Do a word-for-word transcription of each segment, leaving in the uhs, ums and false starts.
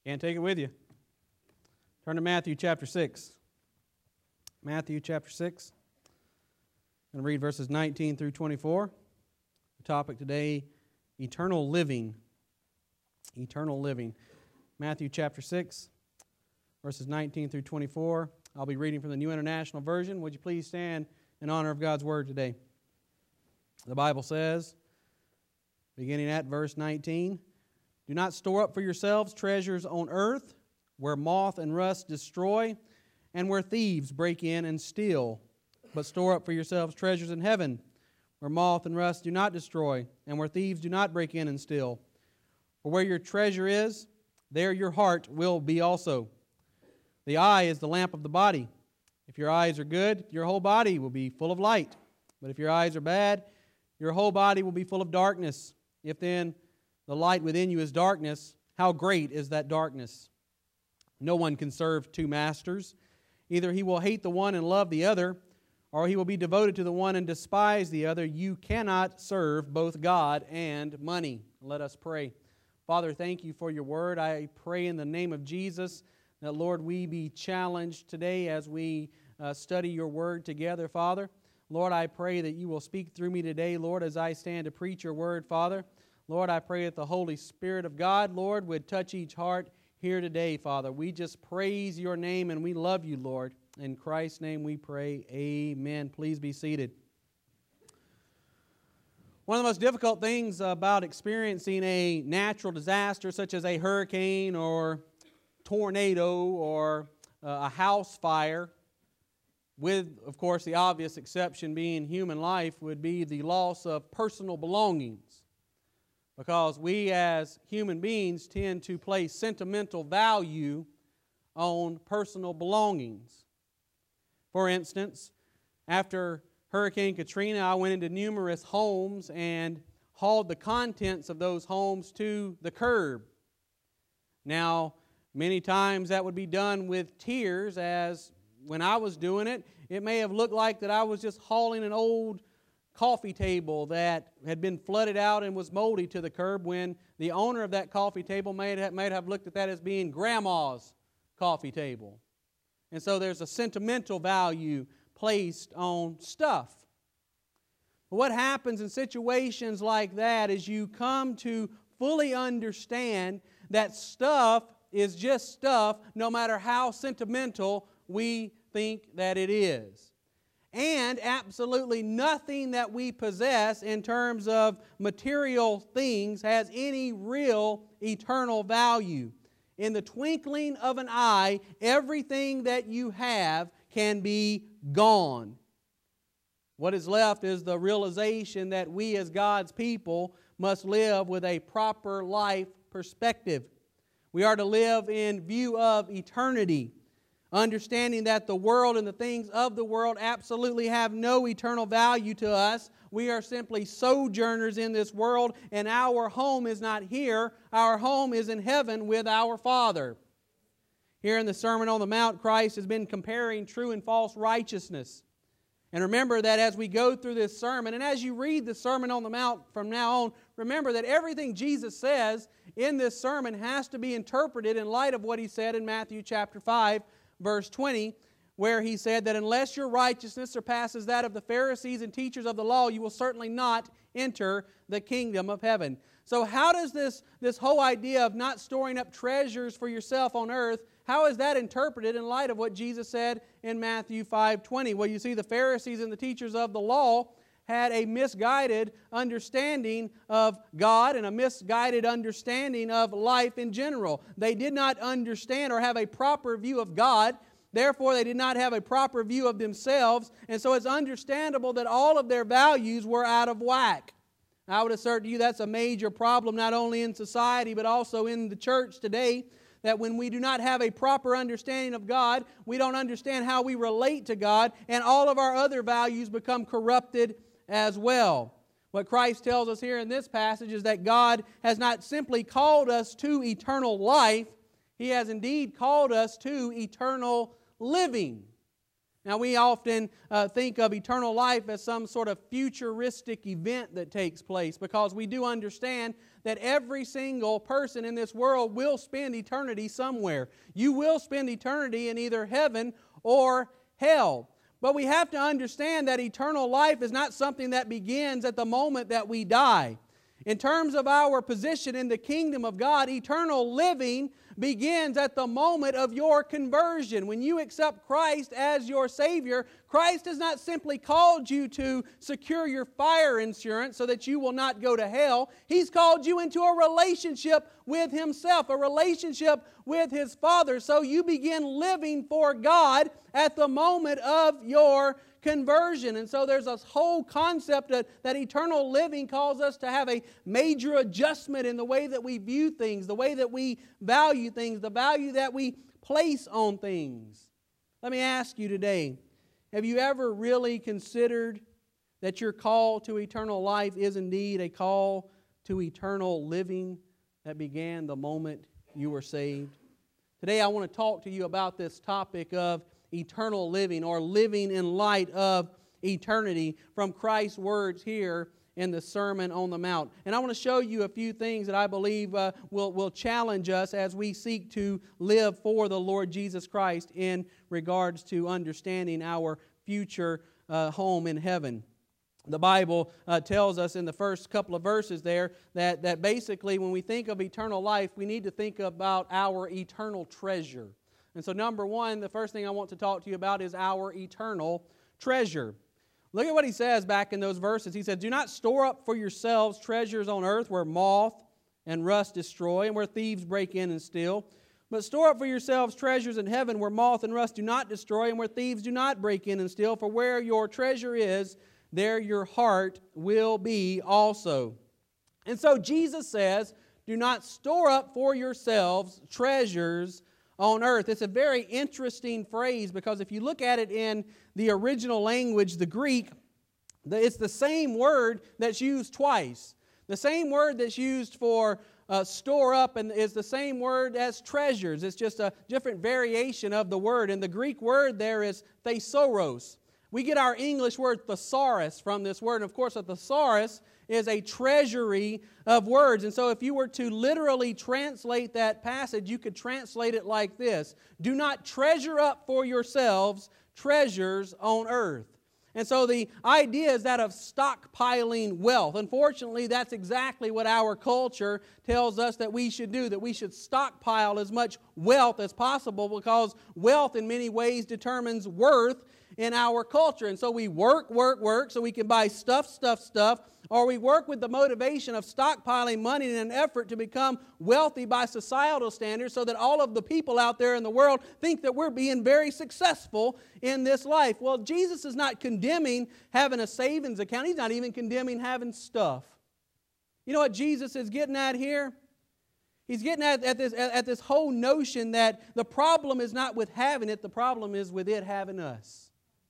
Can't take it with you. Turn to Matthew chapter six. Matthew chapter six. I'm going to read verses nineteen through twenty-four. The topic today, eternal living. Eternal living. Matthew chapter six, verses nineteen through twenty-four. I'll be reading from the New International Version. Would you please stand in honor of God's Word today? The Bible says, beginning at verse nineteen, "Do not store up for yourselves treasures on earth, where moth and rust destroy, and where thieves break in and steal. But store up for yourselves treasures in heaven, where moth and rust do not destroy, and where thieves do not break in and steal. For where your treasure is, there your heart will be also. The eye is the lamp of the body. If your eyes are good, your whole body will be full of light. But if your eyes are bad, your whole body will be full of darkness. If then the light within you is darkness, how great is that darkness? No one can serve two masters. Either he will hate the one and love the other, or he will be devoted to the one and despise the other. You cannot serve both God and money." Let us pray. Father, thank you for your word. I pray in the name of Jesus that, Lord, we be challenged today as we uh, study your word together, Father. Lord, I pray that you will speak through me today, Lord, as I stand to preach your word, Father. Lord, I pray that the Holy Spirit of God, Lord, would touch each heart here today, Father. We just praise your name and we love you, Lord. In Christ's name we pray, amen. Please be seated. One of the most difficult things about experiencing a natural disaster such as a hurricane or tornado or a house fire, with, of course, the obvious exception being human life, would be the loss of personal belongings. Because we as human beings tend to place sentimental value on personal belongings. For instance, after Hurricane Katrina, I went into numerous homes and hauled the contents of those homes to the curb. Now, many times that would be done with tears, as when I was doing it, it may have looked like that I was just hauling an old coffee table that had been flooded out and was moldy to the curb, when the owner of that coffee table may have, may have looked at that as being Grandma's coffee table. And so there's a sentimental value placed on stuff. But what happens in situations like that is you come to fully understand that stuff is just stuff, no matter how sentimental we think that it is. And absolutely nothing that we possess in terms of material things has any real eternal value. In the twinkling of an eye, everything that you have can be gone. What is left is the realization that we as God's people must live with a proper life perspective. We are to live in view of eternity, understanding that the world and the things of the world absolutely have no eternal value to us. We are simply sojourners in this world, and our home is not here. Our home is in heaven with our Father. Here in the Sermon on the Mount, Christ has been comparing true and false righteousness. And remember that as we go through this sermon, and as you read the Sermon on the Mount from now on, remember that everything Jesus says in this sermon has to be interpreted in light of what He said in Matthew chapter five, verse twenty, where He said that unless your righteousness surpasses that of the Pharisees and teachers of the law, you will certainly not enter the kingdom of heaven. So how does this, this whole idea of not storing up treasures for yourself on earth, how is that interpreted in light of what Jesus said in Matthew five twenty? Well, you see, the Pharisees and the teachers of the law had a misguided understanding of God and a misguided understanding of life in general. They did not understand or have a proper view of God. Therefore, they did not have a proper view of themselves. And so it's understandable that all of their values were out of whack. I would assert to you that's a major problem not only in society but also in the church today, that when we do not have a proper understanding of God, we don't understand how we relate to God, and all of our other values become corrupted as well. What Christ tells us here in this passage is that God has not simply called us to eternal life, He has indeed called us to eternal living. Now, we often uh, think of eternal life as some sort of futuristic event that takes place, because we do understand that every single person in this world will spend eternity somewhere. You will spend eternity in either heaven or hell. But we have to understand that eternal life is not something that begins at the moment that we die. In terms of our position in the kingdom of God, eternal living begins at the moment of your conversion. When you accept Christ as your Savior, Christ has not simply called you to secure your fire insurance so that you will not go to hell. He's called you into a relationship with Himself, a relationship with His Father. So you begin living for God at the moment of your conversion. And so there's this whole concept that, that eternal living calls us to have a major adjustment in the way that we view things, the way that we value things, the value that we place on things. Let me ask you today, have you ever really considered that your call to eternal life is indeed a call to eternal living that began the moment you were saved? Today I want to talk to you about this topic of eternal living, or living in light of eternity, from Christ's words here in the Sermon on the Mount. And I want to show you a few things that I believe uh, will, will challenge us as we seek to live for the Lord Jesus Christ in regards to understanding our future uh, home in heaven. The Bible uh, tells us in the first couple of verses there that, that basically when we think of eternal life, we need to think about our eternal treasure. And so number one, the first thing I want to talk to you about is our eternal treasure. Look at what he says back in those verses. He said, "Do not store up for yourselves treasures on earth where moth and rust destroy and where thieves break in and steal. But store up for yourselves treasures in heaven where moth and rust do not destroy and where thieves do not break in and steal. For where your treasure is, there your heart will be also." And so Jesus says, do not store up for yourselves treasures on earth. It's a very interesting phrase because if you look at it in the original language, the Greek, it's the same word that's used twice. The same word that's used for uh, store up and is the same word as treasures. It's just a different variation of the word. And the Greek word there is thesaurus. We get our English word thesaurus from this word. And of course, a thesaurus is a treasury of words. And so if you were to literally translate that passage, you could translate it like this: do not treasure up for yourselves treasures on earth. And so the idea is that of stockpiling wealth. Unfortunately, that's exactly what our culture tells us that we should do, that we should stockpile as much wealth as possible because wealth in many ways determines worth in our culture. And so we work, work, work so we can buy stuff, stuff, stuff, or we work with the motivation of stockpiling money in an effort to become wealthy by societal standards so that all of the people out there in the world think that we're being very successful in this life. Well, Jesus is not condemning having a savings account. He's not even condemning having stuff. You know what Jesus is getting at here? He's getting at, at, this, at this whole notion that the problem is not with having it, the problem is with it having us.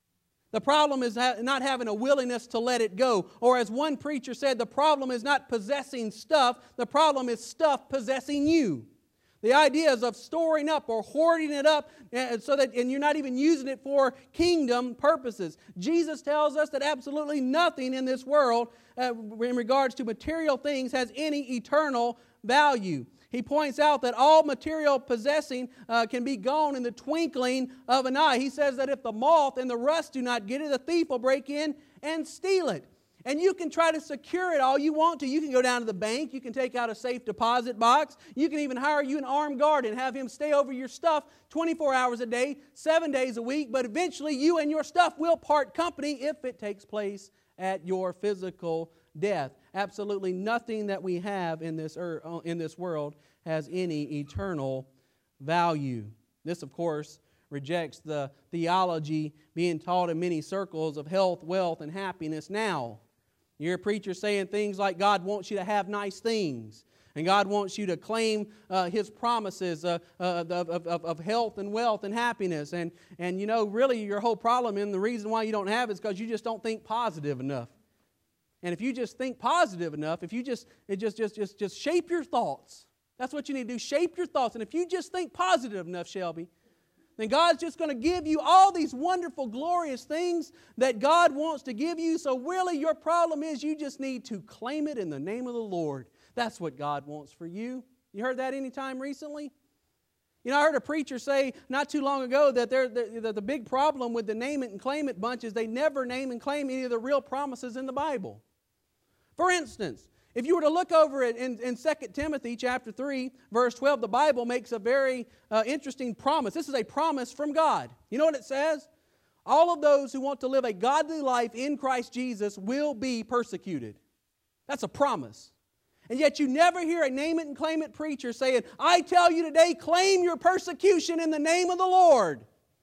The problem is not having a willingness to let it go. Or as one preacher said, the problem is not possessing stuff, the problem is stuff possessing you. The idea is of storing up or hoarding it up so that, and you're not even using it for kingdom purposes. Jesus tells us that absolutely nothing in this world uh, in regards to material things has any eternal value. He points out that all material possessing uh, can be gone in the twinkling of an eye. He says that if the moth and the rust do not get it, the thief will break in and steal it. And you can try to secure it all you want to. You can go down to the bank. You can take out a safe deposit box. You can even hire you an armed guard and have him stay over your stuff twenty-four hours a day, seven days a week. But eventually you and your stuff will part company if it takes place at your physical death. Absolutely nothing that we have in this earth, in this world has any eternal value. This, of course, rejects the theology being taught in many circles of health, wealth, and happiness now. You hear preachers saying things like God wants you to have nice things, and God wants you to claim uh, His promises uh, uh, of, of, of health and wealth and happiness. And, and you know, really your whole problem and the reason why you don't have it is because you just don't think positive enough. And if you just think positive enough, if you just, it just, just, just, just shape your thoughts. That's what you need to do, shape your thoughts. And if you just think positive enough, Shelby, then God's just going to give you all these wonderful, glorious things that God wants to give you. So really your problem is you just need to claim it in the name of the Lord. That's what God wants for you. You heard that any time recently? You know, I heard a preacher say not too long ago that they're, the, the big problem with the name it and claim it bunch is they never name and claim any of the real promises in the Bible. For instance, if you were to look over it in, in Second Timothy chapter three, verse twelve, the Bible makes a very uh, interesting promise. This is a promise from God. You know what it says? All of those who want to live a godly life in Christ Jesus will be persecuted. That's a promise. And yet you never hear a name it and claim it preacher saying, I tell you today, claim your persecution in the name of the Lord.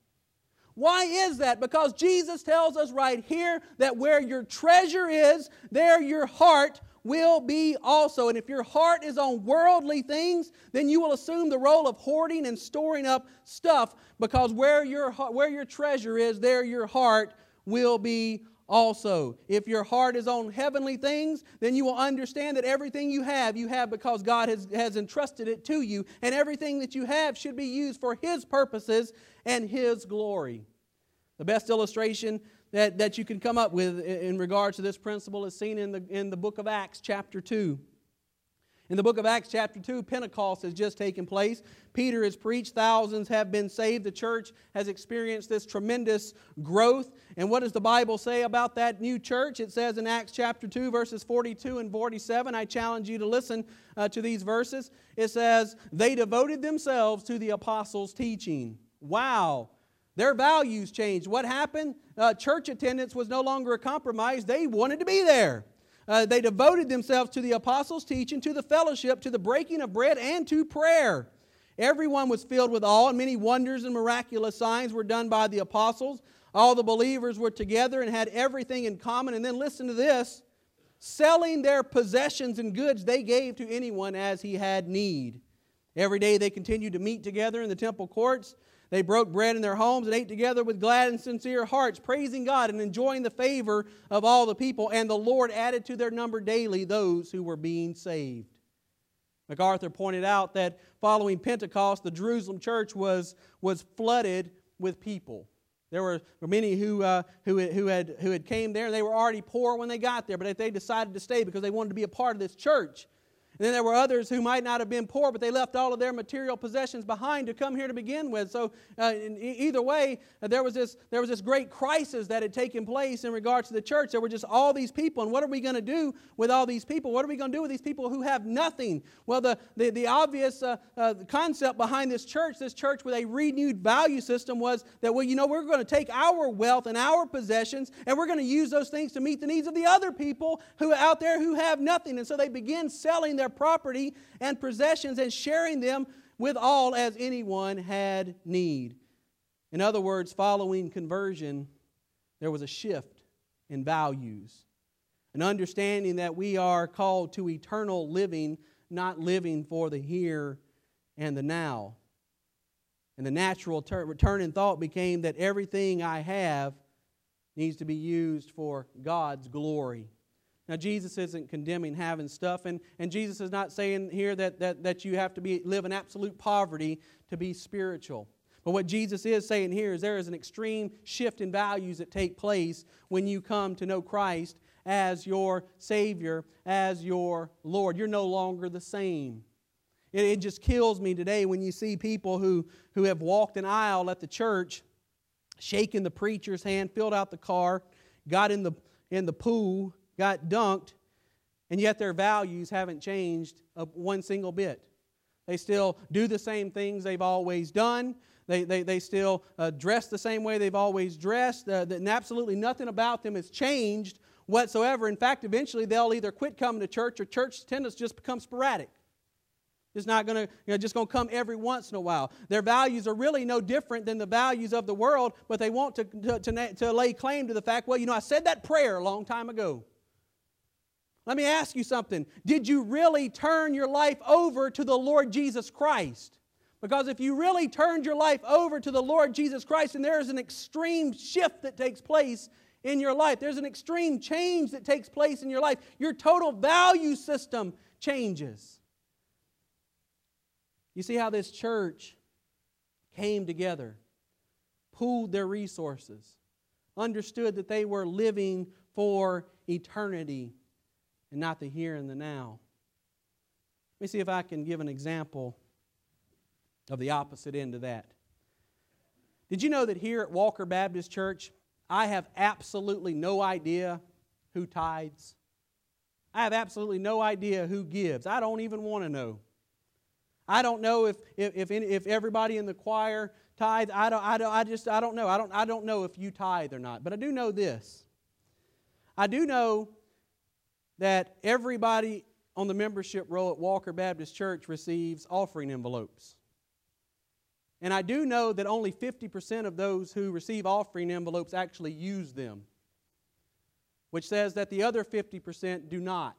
Why is that? Because Jesus tells us right here that where your treasure is, there your heart will be also. And if your heart is on worldly things, then you will assume the role of hoarding and storing up stuff, because where your, where your treasure is, there your heart will be also. If your heart is on heavenly things, then you will understand that everything you have, you have because God has, has entrusted it to you. And everything that you have should be used for His purposes and His glory. The best illustration that, that you can come up with in regards to this principle is seen in the, in the book of Acts chapter two. In the book of Acts chapter two, Pentecost has just taken place. Peter has preached. Thousands have been saved. The church has experienced this tremendous growth. And what does the Bible say about that new church? It says in Acts chapter two, verses forty-two and forty-seven. I challenge you to listen uh, to these verses. It says, they devoted themselves to the apostles' teaching. Wow. Their values changed. What happened? Uh, church attendance was no longer a compromise. They wanted to be there. Uh, they devoted themselves to the apostles' teaching, to the fellowship, to the breaking of bread, and to prayer. Everyone was filled with awe, and many wonders and miraculous signs were done by the apostles. All the believers were together and had everything in common. And then listen to this. Selling their possessions and goods, they gave to anyone as he had need. Every day they continued to meet together in the temple courts. They broke bread in their homes and ate together with glad and sincere hearts, praising God and enjoying the favor of all the people. And the Lord added to their number daily those who were being saved. MacArthur pointed out that following Pentecost, the Jerusalem church was, was flooded with people. There were many who, uh, who, who, had, who had came there, and they were already poor when they got there, but they decided to stay because they wanted to be a part of this church. And then there were others who might not have been poor, but they left all of their material possessions behind to come here to begin with. So uh, in, either way, uh, there was this there was this great crisis that had taken place in regards to the church. There were just all these people, and what are we going to do with all these people? What are we going to do with these people who have nothing? Well, the, the, the obvious uh, uh, concept behind this church, this church with a renewed value system was that, well, you know, we're going to take our wealth and our possessions, and we're going to use those things to meet the needs of the other people who are out there who have nothing. And so they begin selling their property and possessions and sharing them with all as anyone had need. In other words, following conversion, there was a shift in values, an understanding that we are called to eternal living, not living for the here and the now. And the natural ter- return in thought became that everything I have needs to be used for God's glory. Now, Jesus isn't condemning having stuff, and, and Jesus is not saying here that, that, that you have to be live in absolute poverty to be spiritual. But what Jesus is saying here is there is an extreme shift in values that take place when you come to know Christ as your Savior, as your Lord. You're no longer the same. It, it just kills me today when you see people who, who have walked an aisle at the church, shaken the preacher's hand, filled out the car, got in the in the pool, got dunked, and yet their values haven't changed one single bit. They still do the same things they've always done. They, they, they still uh, dress the same way they've always dressed. Uh, and absolutely nothing about them has changed whatsoever. In fact, eventually they'll either quit coming to church or church attendance just becomes sporadic. It's not going to, you know, just going to come every once in a while. Their values are really no different than the values of the world, but they want to, to, to, to lay claim to the fact, well, you know, I said that prayer a long time ago. Let me ask you something. Did you really turn your life over to the Lord Jesus Christ? Because if you really turned your life over to the Lord Jesus Christ, then there is an extreme shift that takes place in your life. There's an extreme change that takes place in your life. Your total value system changes. You see how this church came together, pooled their resources, understood that they were living for eternity and not the here and the now. Let me see if I can give an example of the opposite end of that. Did you know that here at Walker Baptist Church, I have absolutely no idea who tithes? I have absolutely no idea who gives. I don't even want to know. I don't know if if if, any, if everybody in the choir tithes. I don't. I don't. I just. I don't know. I don't. I don't know if you tithe or not. But I do know this. I do know that everybody on the membership roll at Walker Baptist Church receives offering envelopes. And I do know that only fifty percent of those who receive offering envelopes actually use them, which says that the other fifty percent do not.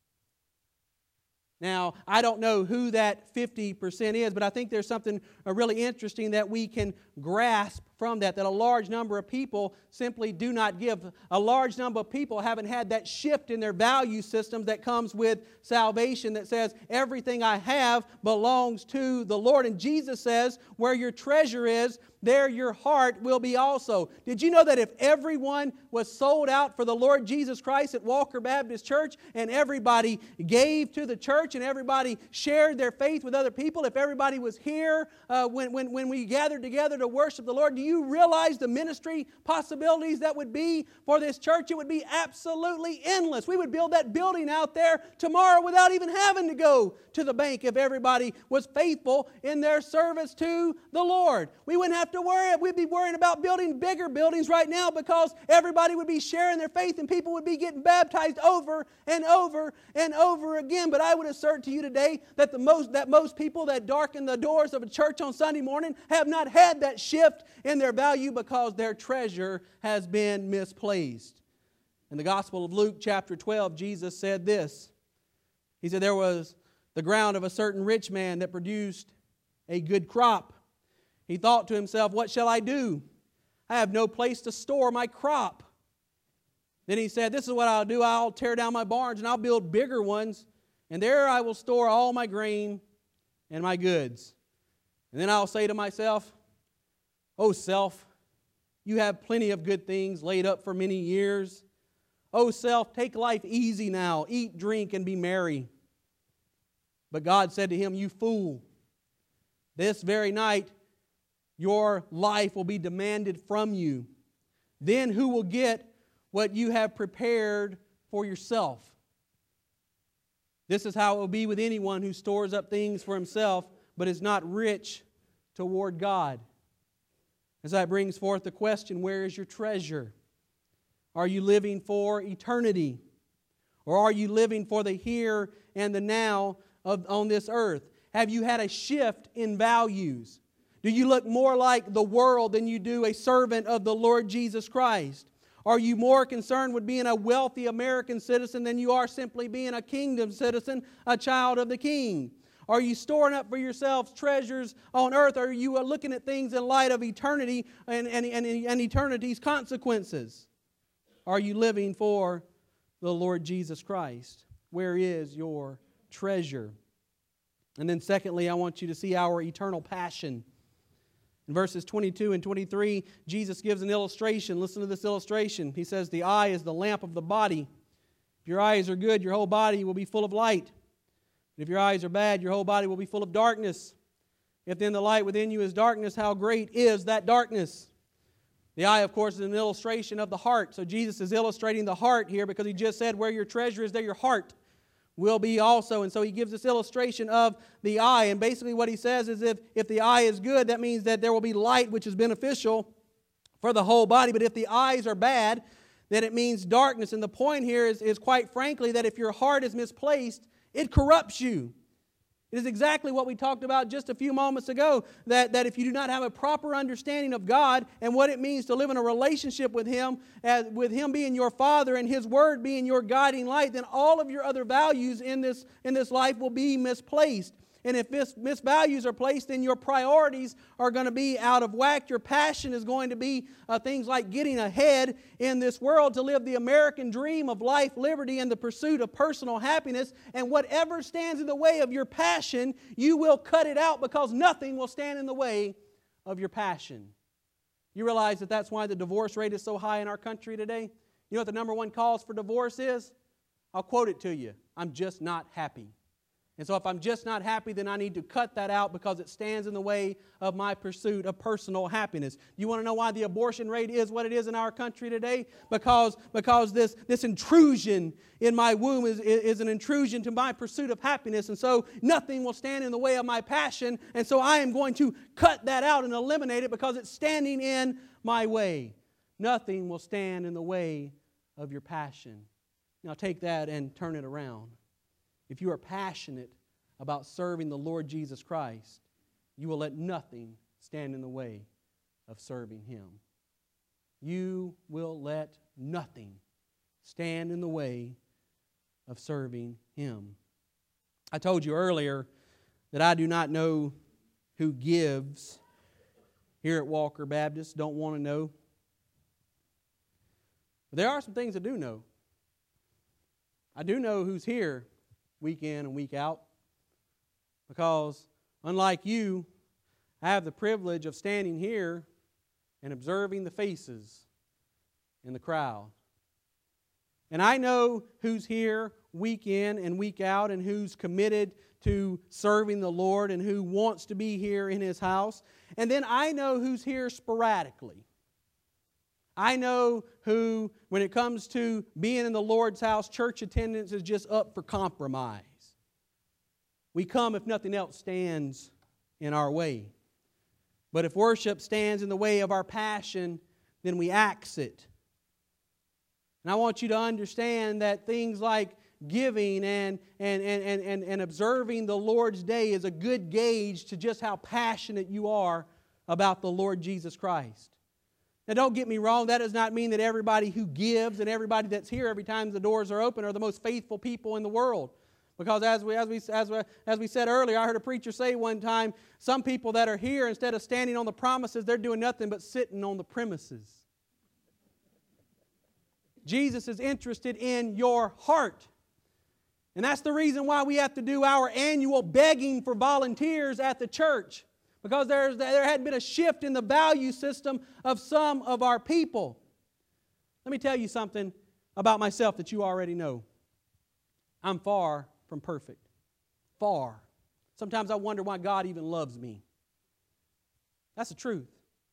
Now, I don't know who that fifty percent is, but I think there's something really interesting that we can grasp from that, that a large number of people simply do not give. A large number of people haven't had that shift in their value systems that comes with salvation that says, everything I have belongs to the Lord. And Jesus says, where your treasure is, there your heart will be also. Did you know that if everyone was sold out for the Lord Jesus Christ at Walker Baptist Church, and everybody gave to the church, and everybody shared their faith with other people, if everybody was here uh, when, when, when we gathered together to worship the Lord, do you realize the ministry possibilities that would be for this church? It would be absolutely endless. We would build that building out there tomorrow without even having to go to the bank if everybody was faithful in their service to the Lord. We wouldn't have to worry. We'd be worrying about building bigger buildings right now because everybody would be sharing their faith and people would be getting baptized over and over and over again. But I would assert to you today that the most that most people that darken the doors of a church on Sunday morning have not had that shift in their value because their treasure has been misplaced. In the Gospel of Luke chapter twelve, Jesus said this. He said, there was the ground of a certain rich man that produced a good crop. He thought to himself, what shall I do? I have no place to store my crop. Then he said, this is what I'll do. I'll tear down my barns and I'll build bigger ones. And there I will store all my grain and my goods. And then I'll say to myself, oh self, you have plenty of good things laid up for many years. Oh self, take life easy now. Eat, drink, and be merry. But God said to him, you fool, this very night your life will be demanded from you. Then who will get what you have prepared for yourself? This is how it will be with anyone who stores up things for himself, but is not rich toward God. As that brings forth the question, where is your treasure? Are you living for eternity? Or are you living for the here and the now of, on this earth? Have you had a shift in values? Do you look more like the world than you do a servant of the Lord Jesus Christ? Are you more concerned with being a wealthy American citizen than you are simply being a kingdom citizen, a child of the King? Are you storing up for yourselves treasures on earth? Or are you looking at things in light of eternity and, and, and, and eternity's consequences? Are you living for the Lord Jesus Christ? Where is your treasure? And then secondly, I want you to see our eternal passion. In verses twenty-two and twenty-three, Jesus gives an illustration. Listen to this illustration. He says, the eye is the lamp of the body. If your eyes are good, your whole body will be full of light. If your eyes are bad, your whole body will be full of darkness. If then the light within you is darkness, how great is that darkness? The eye, of course, is an illustration of the heart. So Jesus is illustrating the heart here because he just said, where your treasure is, there your heart will be also. And so he gives this illustration of the eye. And basically what he says is if, if the eye is good, that means that there will be light, which is beneficial for the whole body. But if the eyes are bad, then it means darkness. And the point here is, is quite frankly that if your heart is misplaced, it corrupts you. It is exactly what we talked about just a few moments ago, that, that if you do not have a proper understanding of God and what it means to live in a relationship with Him, as, with Him being your Father and His Word being your guiding light, then all of your other values in this, in this life will be misplaced. And if mis- misvalues are placed, then your priorities are going to be out of whack. Your passion is going to be uh, things like getting ahead in this world to live the American dream of life, liberty, and the pursuit of personal happiness. And whatever stands in the way of your passion, you will cut it out because nothing will stand in the way of your passion. You realize that that's why the divorce rate is so high in our country today? You know what the number one cause for divorce is? I'll quote it to you. I'm just not happy. And so if I'm just not happy, then I need to cut that out because it stands in the way of my pursuit of personal happiness. You want to know why the abortion rate is what it is in our country today? Because, because this, this intrusion in my womb is, is an intrusion to my pursuit of happiness. And so nothing will stand in the way of my passion. And so I am going to cut that out and eliminate it because it's standing in my way. Nothing will stand in the way of your passion. Now take that and turn it around. If you are passionate about serving the Lord Jesus Christ, you will let nothing stand in the way of serving Him. You will let nothing stand in the way of serving Him. I told you earlier that I do not know who gives here at Walker Baptist. Don't want to know. But there are some things I do know. I do know who's here week in and week out, because unlike you, I have the privilege of standing here and observing the faces in the crowd. And I know who's here week in and week out and who's committed to serving the Lord and who wants to be here in His house. And then I know who's here sporadically. I know who, when it comes to being in the Lord's house, church attendance is just up for compromise. We come if nothing else stands in our way. But if worship stands in the way of our passion, then we axe it. And I want you to understand that things like giving and, and, and, and, and observing the Lord's day is a good gauge to just how passionate you are about the Lord Jesus Christ. Now don't get me wrong, that does not mean that everybody who gives and everybody that's here every time the doors are open are the most faithful people in the world. Because as we, as we, as we, as we said earlier, I heard a preacher say one time, some people that are here, instead of standing on the promises, they're doing nothing but sitting on the premises. Jesus is interested in your heart. And that's the reason why we have to do our annual begging for volunteers at the church. Because there's, there had been a shift in the value system of some of our people. Let me tell you something about myself that you already know. I'm far from perfect. Far. Sometimes I wonder why God even loves me. That's the truth.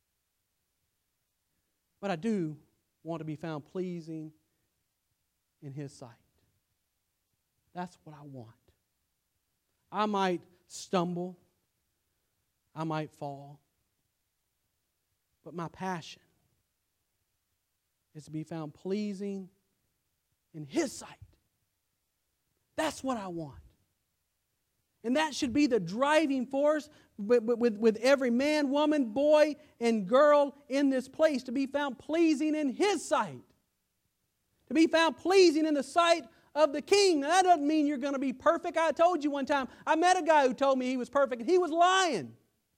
But I do want to be found pleasing in His sight. That's what I want. I might stumble. I might fall. But my passion is to be found pleasing in His sight. That's what I want. And that should be the driving force with, with, with every man, woman, boy, and girl in this place, to be found pleasing in His sight. To be found pleasing in the sight of the King. Now, that doesn't mean you're going to be perfect. I told you one time, I met a guy who told me he was perfect, and he was lying.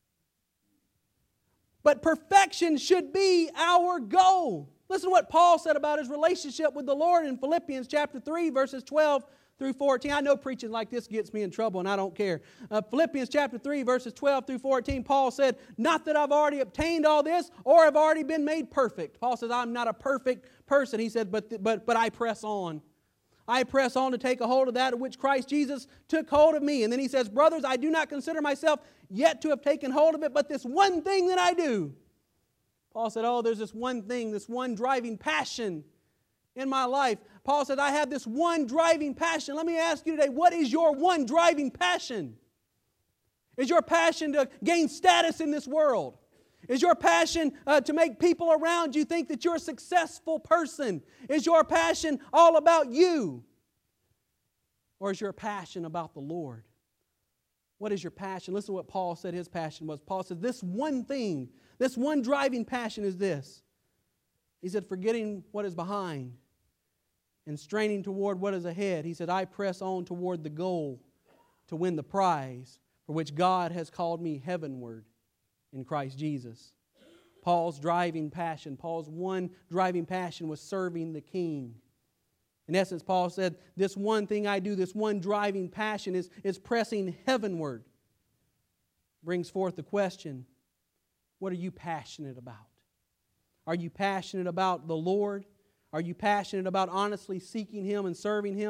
But perfection should be our goal. Listen to what Paul said about his relationship with the Lord in Philippians chapter three, verses twelve through fourteen. I know preaching like this gets me in trouble, and I don't care. Uh, Philippians chapter three, verses twelve through fourteen, Paul said, "Not that I've already obtained all this or have already been made perfect." Paul says, "I'm not a perfect person." He said, but, but, but I press on. I press on to take a hold of that of which Christ Jesus took hold of me. And then he says, "Brothers, I do not consider myself yet to have taken hold of it, but this one thing that I do." Paul said, oh, there's this one thing, this one driving passion in my life. Paul said, I have this one driving passion. Let me ask you today, what is your one driving passion? Is your passion to gain status in this world? Is your passion uh, to make people around you think that you're a successful person? Is your passion all about you? Or is your passion about the Lord? What is your passion? Listen to what Paul said his passion was. Paul said, this one thing, this one driving passion is this. He said, forgetting what is behind and straining toward what is ahead. He said, I press on toward the goal to win the prize for which God has called me heavenward in Christ Jesus. Paul's driving passion, Paul's one driving passion was serving the King. In essence, Paul said, this one thing I do, this one driving passion is, is pressing heavenward. Brings forth the question, what are you passionate about? Are you passionate about the Lord? Are you passionate about honestly seeking Him and serving Him?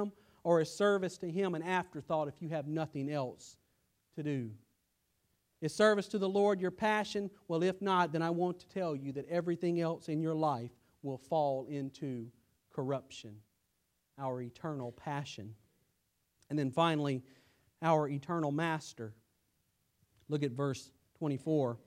or is service to Him an afterthought if you have nothing else to do? Is service to the Lord your passion? Well, if not, then I want to tell you that everything else in your life will fall into corruption, our eternal passion. And then finally, our eternal master. Look at verse twenty-four.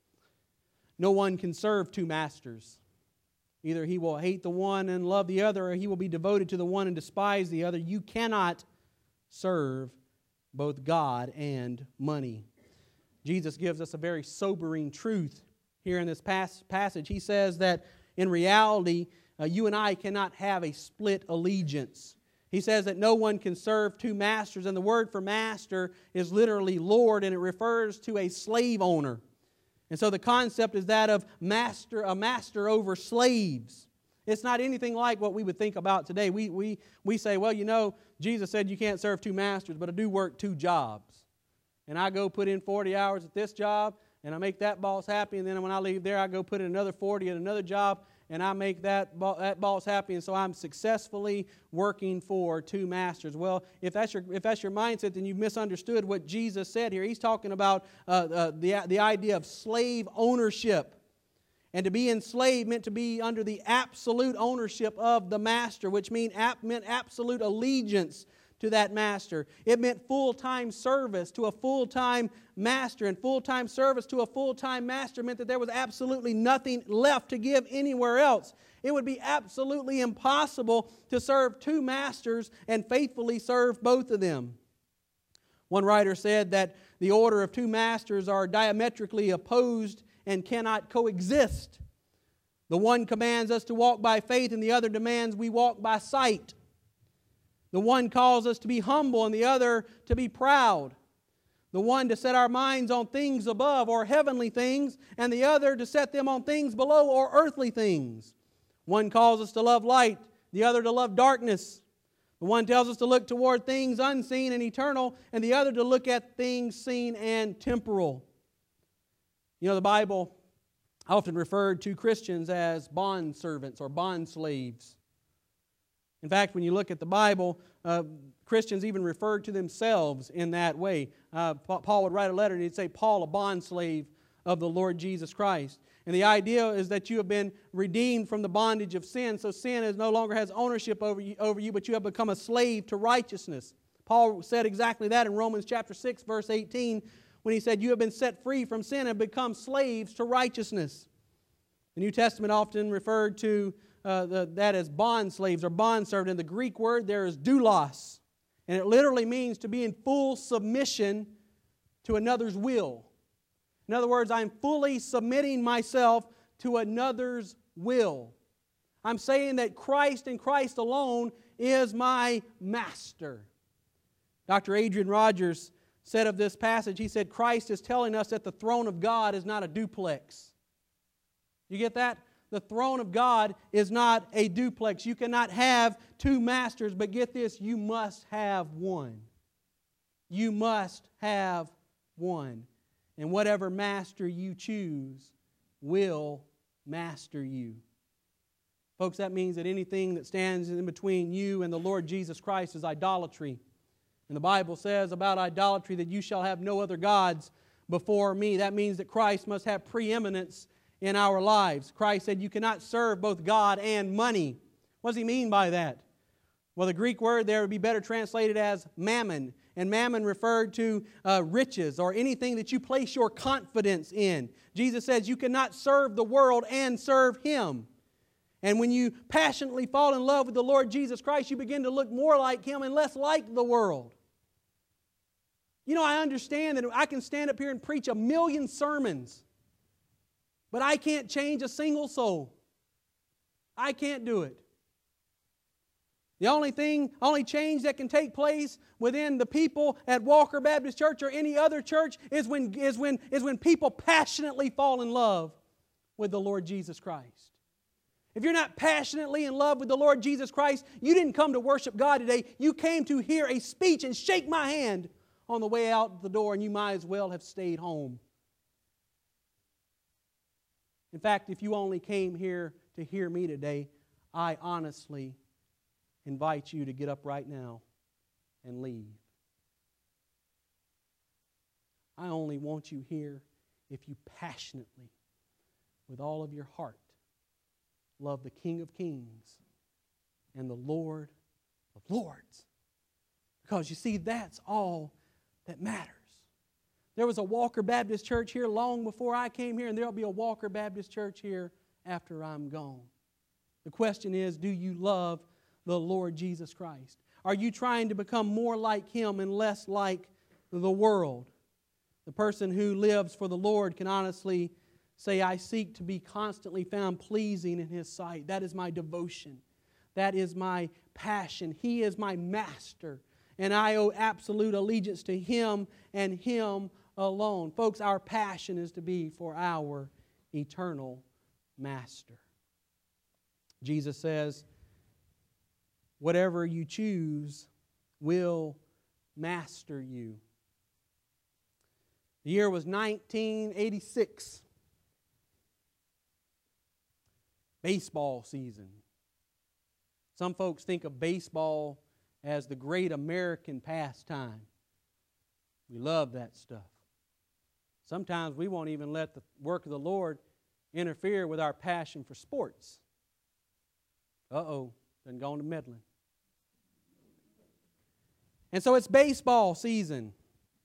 No one can serve two masters. Either he will hate the one and love the other, or he will be devoted to the one and despise the other. You cannot serve both God and money. Jesus gives us a very sobering truth here in this pas- passage. He says that in reality, uh, you and I cannot have a split allegiance. He says that no one can serve two masters, and the word for master is literally Lord, and it refers to a slave owner. And so the concept is that of master, a master over slaves. It's not anything like what we would think about today. We, we, we say, well, you know, Jesus said you can't serve two masters, but I do work two jobs. And I go put in forty hours at this job, and I make that boss happy, and then when I leave there, I go put in another forty at another job, and I make that, that boss happy, and so I'm successfully working for two masters. Well, if that's your, if that's your mindset, then you've misunderstood what Jesus said here. He's talking about uh, uh, the, the idea of slave ownership. And to be enslaved meant to be under the absolute ownership of the master, which mean, meant absolute allegiance to that master. It meant full-time service to a full-time master, and full-time service to a full-time master meant that there was absolutely nothing left to give anywhere else. It would be absolutely impossible to serve two masters and faithfully serve both of them. One writer said that the order of two masters are diametrically opposed and cannot coexist. The one commands us to walk by faith, and the other demands we walk by sight. The one calls us to be humble and the other to be proud. The one to set our minds on things above or heavenly things, and the other to set them on things below or earthly things. One calls us to love light, the other to love darkness. The one tells us to look toward things unseen and eternal, and the other to look at things seen and temporal. You know, the Bible often referred to Christians as bond servants or bond slaves. In fact, when you look at the Bible, uh, Christians even referred to themselves in that way. Uh, Paul would write a letter and he'd say, Paul, a bondslave of the Lord Jesus Christ. And the idea is that you have been redeemed from the bondage of sin, so sin is no longer has ownership over you, over you, but you have become a slave to righteousness. Paul said exactly that in Romans chapter six, verse eighteen, when he said, you have been set free from sin and become slaves to righteousness. The New Testament often referred to Uh, the, that as bond slaves or bond servant. In the Greek word there is doulos, and it literally means to be in full submission to another's will. In other words, I'm fully submitting myself to another's will. I'm saying that Christ and Christ alone is my master. Doctor Adrian Rogers said of this passage, he said, Christ is telling us that the throne of God is not a duplex. You get that? The throne of God is not a duplex. You cannot have two masters, but get this, you must have one. You must have one. And whatever master you choose will master you. Folks, that means that anything that stands in between you and the Lord Jesus Christ is idolatry. And the Bible says about idolatry that you shall have no other gods before me. That means that Christ must have preeminence in our lives. Christ said you cannot serve both God and money. What does he mean by that? Well, the Greek word there would be better translated as mammon. And mammon referred to uh, riches or anything that you place your confidence in. Jesus says you cannot serve the world and serve Him. And when you passionately fall in love with the Lord Jesus Christ, you begin to look more like Him and less like the world. You know, I understand that I can stand up here and preach a million sermons, but I can't change a single soul. I can't do it. The only thing, only change that can take place within the people at Walker Baptist Church or any other church is when, is when, is when people passionately fall in love with the Lord Jesus Christ. If you're not passionately in love with the Lord Jesus Christ, you didn't come to worship God today. You came to hear a speech and shake my hand on the way out the door, and you might as well have stayed home. In fact, if you only came here to hear me today, I honestly invite you to get up right now and leave. I only want you here if you passionately, with all of your heart, love the King of Kings and the Lord of Lords. Because you see, that's all that matters. There was a Walker Baptist Church here long before I came here, and there'll be a Walker Baptist Church here after I'm gone. The question is, do you love the Lord Jesus Christ? Are you trying to become more like Him and less like the world? The person who lives for the Lord can honestly say, I seek to be constantly found pleasing in His sight. That is my devotion. That is my passion. He is my master, and I owe absolute allegiance to Him and Him alone. Folks, our passion is to be for our eternal master. Jesus says, whatever you choose will master you. The year was nineteen eighty-six. Baseball season. Some folks think of baseball as the great American pastime. We love that stuff. Sometimes we won't even let the work of the Lord interfere with our passion for sports. Uh-oh, done gone to meddling. And so it's baseball season.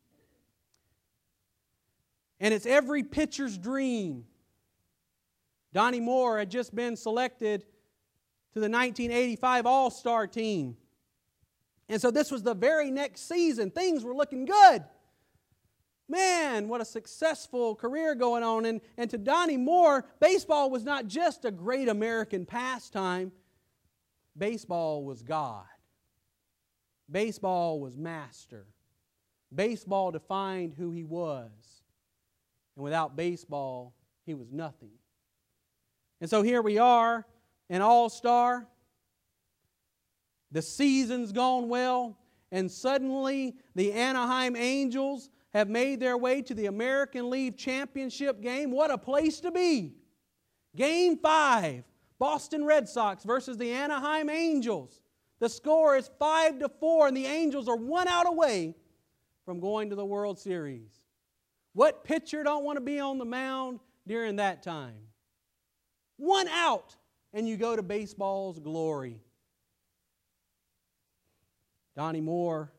And it's every pitcher's dream. Donnie Moore had just been selected to the nineteen eighty-five All-Star team. And so this was the very next season. Things were looking good. Man, what a successful career going on. And, and to Donnie Moore, baseball was not just a great American pastime. Baseball was God. Baseball was master. Baseball defined who he was. And without baseball, he was nothing. And so here we are, an all-star. The season's gone well, and suddenly the Anaheim Angels have made their way to the American League Championship game. What a place to be! Game five, Boston Red Sox versus the Anaheim Angels. The score is five to four, and the Angels are one out away from going to the World Series. What pitcher don't want to be on the mound during that time? One out, and you go to baseball's glory. Donnie Moore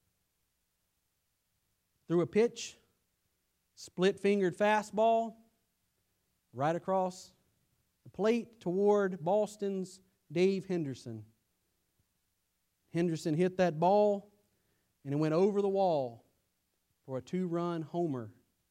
threw a pitch, split-fingered fastball, right across the plate toward Boston's Dave Henderson. Henderson hit that ball, and it went over the wall for a two-run homer.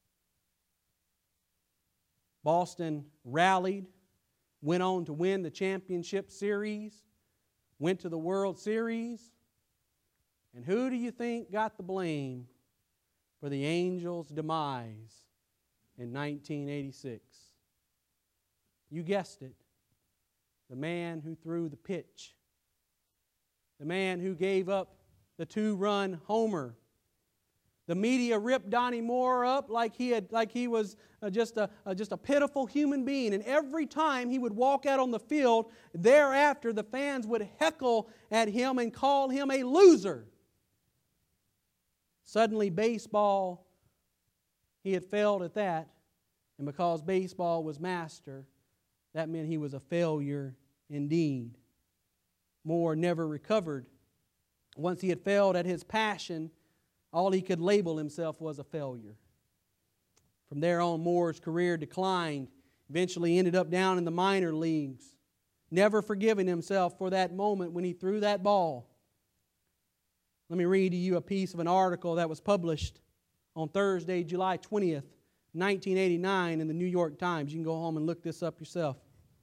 Boston rallied, went on to win the championship series, went to the World Series. And who do you think got the blame for the Angels' demise in nineteen eighty-six? You guessed it. The man who threw the pitch. The man who gave up the two-run homer. The media ripped Donnie Moore up like he had, like he was uh, just a uh, just a pitiful human being. And every time he would walk out on the field, thereafter the fans would heckle at him and call him a loser. Suddenly, baseball, he had failed at that, and because baseball was master, that meant he was a failure indeed. Moore never recovered. Once he had failed at his passion, all he could label himself was a failure. From there on, Moore's career declined, eventually ended up down in the minor leagues, never forgiving himself for that moment when he threw that ball. Let me read to you a piece of an article that was published on Thursday, July twentieth, nineteen eighty-nine in the New York Times. You can go home and look this up yourself.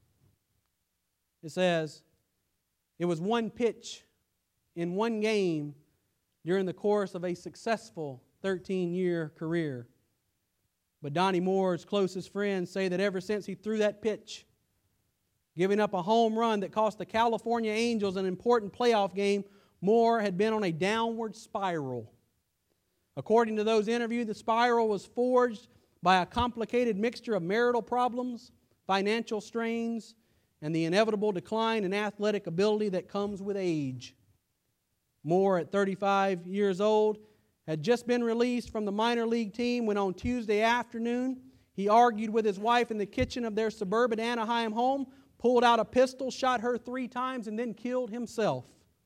It says, it was one pitch in one game during the course of a successful thirteen-year career. But Donnie Moore's closest friends say that ever since he threw that pitch, giving up a home run that cost the California Angels an important playoff game, Moore had been on a downward spiral. According to those interviewed, the spiral was forged by a complicated mixture of marital problems, financial strains, and the inevitable decline in athletic ability that comes with age. Moore, at thirty-five years old, had just been released from the minor league team when on Tuesday afternoon he argued with his wife in the kitchen of their suburban Anaheim home, pulled out a pistol, shot her three times, and then killed himself.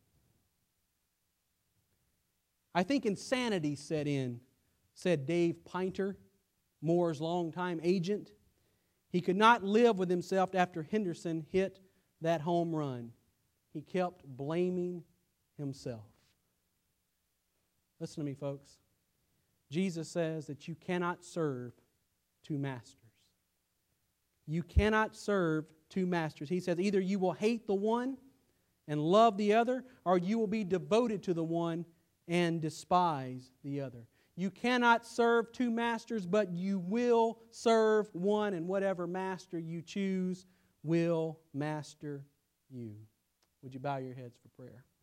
I think insanity set in, said Dave Pinter, Moore's longtime agent. He could not live with himself after Henderson hit that home run. He kept blaming himself. Listen to me, folks. Jesus says that you cannot serve two masters. You cannot serve two masters. He says either you will hate the one and love the other, or you will be devoted to the one and despise the other. You cannot serve two masters, but you will serve one, and whatever master you choose will master you. Would you bow your heads for prayer?